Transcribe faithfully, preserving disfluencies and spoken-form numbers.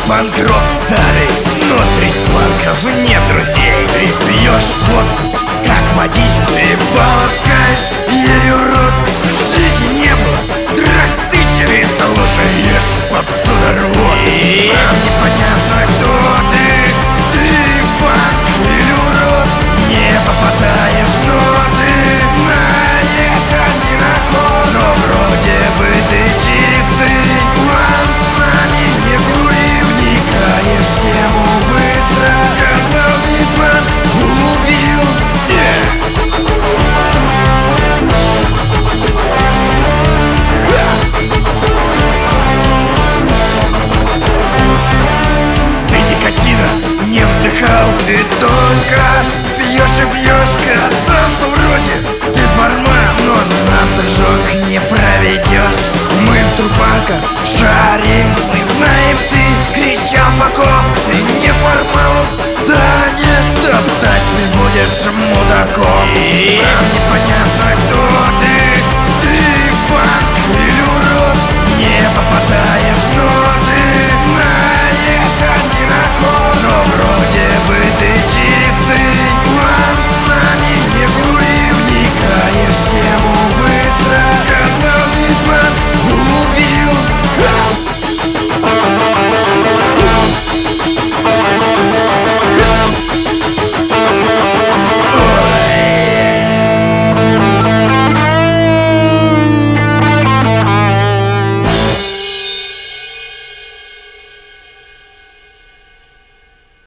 банкрот старый, но среди банков нет друзей. Ты пьешь водку, как водичку, и полоскаешь ею рот. В жизни не было драк, стычек, и слушаешь